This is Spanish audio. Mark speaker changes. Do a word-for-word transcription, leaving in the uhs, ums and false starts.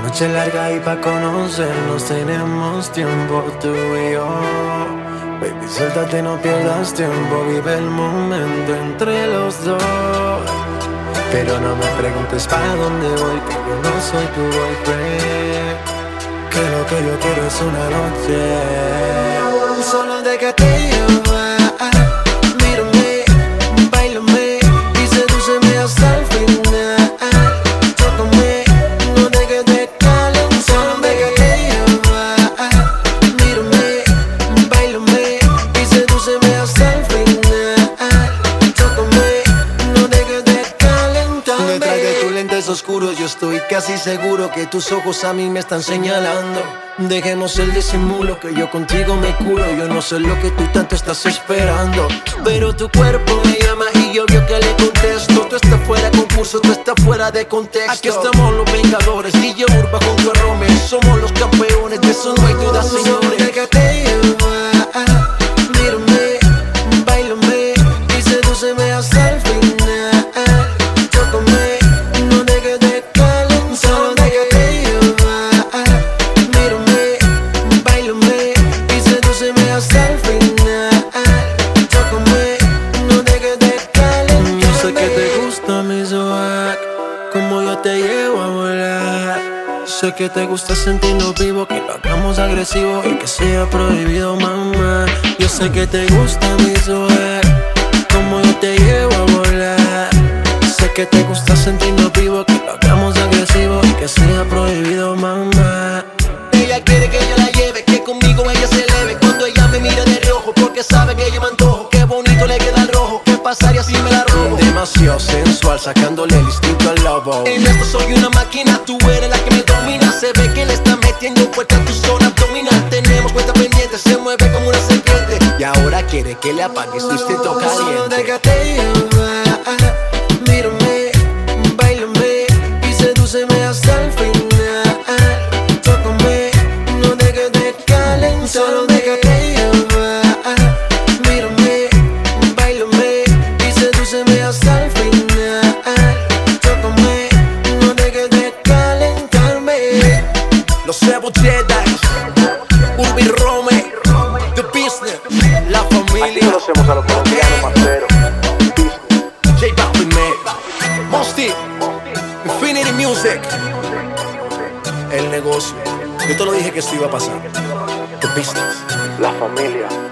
Speaker 1: Noche larga y pa' conocernos tenemos tiempo tú y yo. Baby, suéltate, no pierdas tiempo, vive el momento entre los dos. Pero no me preguntes para dónde voy, que yo no soy tu boyfriend. Que lo que yo quiero es una noche. Solo déjate llevar, mírame, báilame y sedúceme hasta el final. Tócame, no dejes de calentar. Solo déjate llevar, mírame, báilame y sedúceme hasta el final. Tócame, no dejes de calentar. Detrás de tus lentes oscuros yo estoy casi seguro que tus ojos a mí me están señalando. Dejemos el disimulo, que yo contigo me curo. Yo no sé lo que tú tanto estás esperando, pero tu cuerpo me llama y yo veo que le contesto. Tú estás fuera de concurso, tú estás fuera de contexto. Aquí estamos los vengadores, D J Urba junto a Rome. Somos los campeones, de eso no hay duda, señores. Déjate llevar, mírame, báilame y sedúceme hasta el final. Tócame, no dejes de calentar. Solo déjate llevar, mírame, báilame y sedúceme hasta el final. Tócame, no dejes de calentar. Yo sé que te gusta mi swag, como yo te llevo a volar. Sé que te gusta sentirnos vivos, que lo hagamos agresivo y que sea prohibido, mamá. Yo sé que te gusta mi swag, como yo te llevo a volar. Sé que te gusta sentirnos vivos, que lo hagamos agresivo y que sea prohibido, mamá. Ella quiere que yo la lleve, que conmigo ella se eleve. Cuando ella me mira de reojo, porque sabe que yo me antojo. Qué bonito le queda el rojo, ¿qué pasaría si me la robo? Demasiado sensual, sacándole el instinto al lobo. En esto soy una máquina, tú eres la que me domina. Se ve que le está metiendo fuerte a tu zona abdominal. Tenemos cuenta pendiente, se mueve como una serpiente. Y ahora quiere que le apague su instinto caliente. Solo déjate llevar, mírame, báilame y sedúceme hasta el final. Tócame, no dejes de calentar. Solo déjate llevar, mírame, báilame y sedúceme hasta el final. Tócame, no dejes de calentarme. Los Evo Jedi, Urbi Rome, The Business, la familia.
Speaker 2: Conocemos a los colombianos, parcero.
Speaker 1: J Balvin, man, Mosty, Infinity Music, el negocio. Yo te lo dije que esto iba a pasar. The Business,
Speaker 2: La familia.